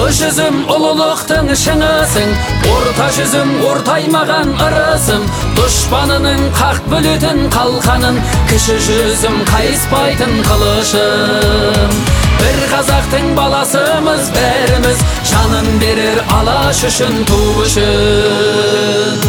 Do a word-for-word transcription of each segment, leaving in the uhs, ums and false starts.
жүзім ұлылықтың шыңысың, орта жүзім ортаймаған ырысым, дұшпанының қақ бөлетін қалқаның, кіші жүзім қайыспайтын қылышым. Бір қазақтың баласымыз бәріміз, жанын берер алаш үшін, ту үшін.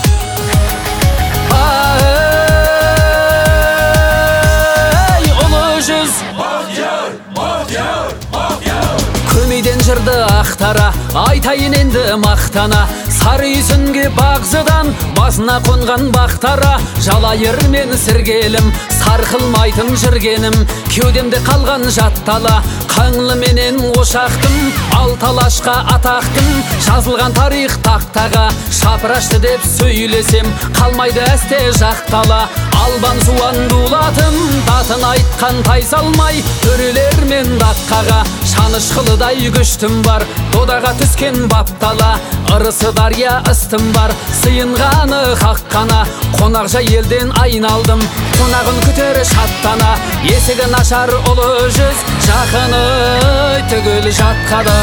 Көмейден жырды ақтара, айтайын енді мақтана, сары үйсінге бағзыдан басына қонған бақтара, жалайыр мен сіргелім, сарқылмайтын жүргенім, кеудемде қалған жаттала, қаңлы менен ошақтым, алталашқа атақтым, жазылған тарих тақтаға, шапырашты деп сөйлесем, қалмайды әсте жақтала, албан суан дулатым, датын айтқан тайсалмай, төрелер мен даққаға, шанышқылыдай күштім бар, додаға түскен баптала, ырысы дария ыстым бар, сыйынғаны қаққана, қонақжай елден айналдым, қонағын күтер шаттана, есігін ашар ұлы жүз, жақыны түгіл жатқада.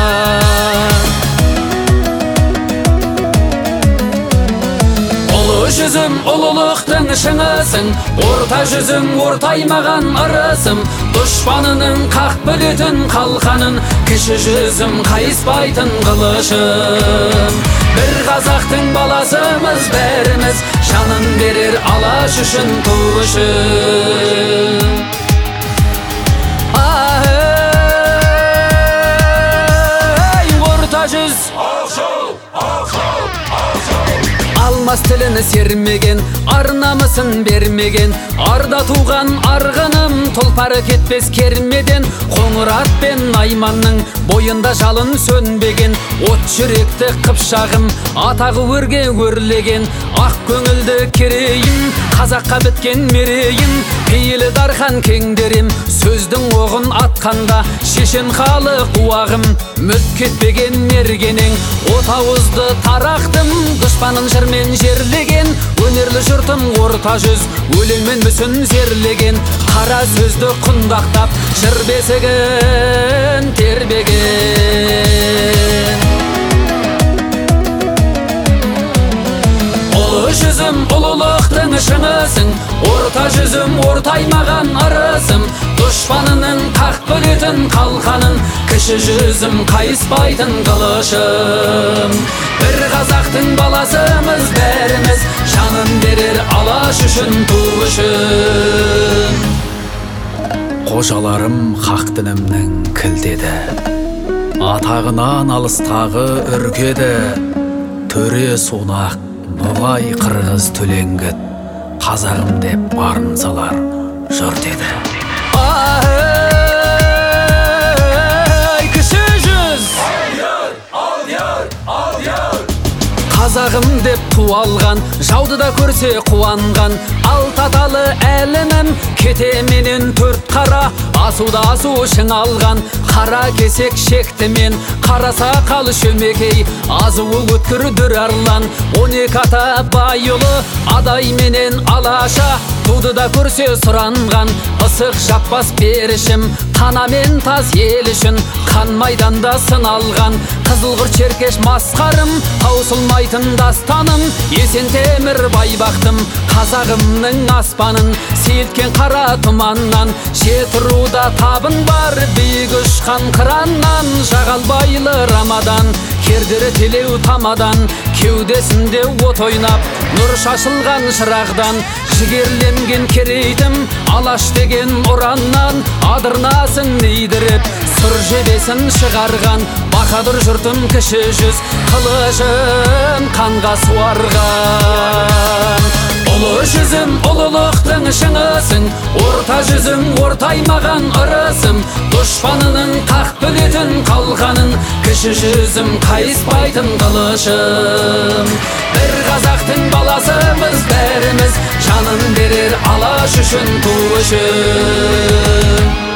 Ұлы жүзім ұлылықтың шыңысың, орта жүзім ортаймаған ырысым, дұшпанының қақ бөлетін қалқаның, кіші жүзім қайыспайтын қылышым. Бір қазақтың баласымыз бәріміз, жанын берер алаш үшін, ту үшін. Орта жүз алмас тілін сермеген, арнамысын бермеген, арда туған арғыным, тұлпары кетпес кермеден, қоңырат пен найманның бойында жалын сөнбеген, от жүректі қыпшағым, атағы өрге өрлеген, ақ көңілді керейім, қазаққа біткен мерейім, пейілі дархан кеңдерем, сөздің оғын атқанда, шешен халық уағым, мүлт кетпеген мергенең, от ауызды тарақтым, дұшпанын жырмен жерлеген, өнерлі жұртым орта жүз, өлеңмен мүсін зерлеген, қара сөзді құндақтап, жыр бесігін тербеген. Ұлы жүзім ұлылықтың шыңысың, орта жүзім ортаймаған ырысым, дұшпанының қақ бөлетін қалқаның, кіші жүзім қайыспайтын қылышым. Бір қазақтың баласымыз бәріміз, жанын берер алаш үшін, ту үшін. Қожаларым хақ дінімнің кілдеді, атағынан алыстағы үркеді, төре сонақ, ноғай қырғыз төлеңгіт, қазағым деп барын салар жұрт еді. Кіші жүз қазағым деп туалған, жауды да көрсе қуанған, алтаталы әлімім, кете менен төрт қара, асуда асу шың алған, қара кесек шектімен, қара сақал шөмекей, азуы өткір дүр арлан, он екі ата байылы, адай менен алаша, туды да көрсе сұранған, ысық жаппас берішім, танамен таз ел үшін, қан майданда сыналған, қызылғыр черкеш масқарым, таусылмайтын дастаным, есен темір байбақтым, қазағымның аспанын, сейілткен қара тұманнан, жетіруда табын бар, биік ұшқан қыраннан, жағалбайлы рамадан, кердері телеу тамадан, кеудесінде от ойнап, нұр шашылған шырағдан, жігерленген керейтім, алаш деген ұраннан, адырнасын нейдіріп, сұр жебесін шығарған, бақадыр жұртым кіші жүз, қылышын қанға суарған. Ұлы жүзім ұлылықтың шыңысың, орта жүзім ортаймаған ырысым, дұшпанының қақ бөлетін қалқаның, кіші жүзім қайыспайтын қылышым. Бір қазақтың баласымыз бәріміз, жанын берер алаш үшін, ту үшін.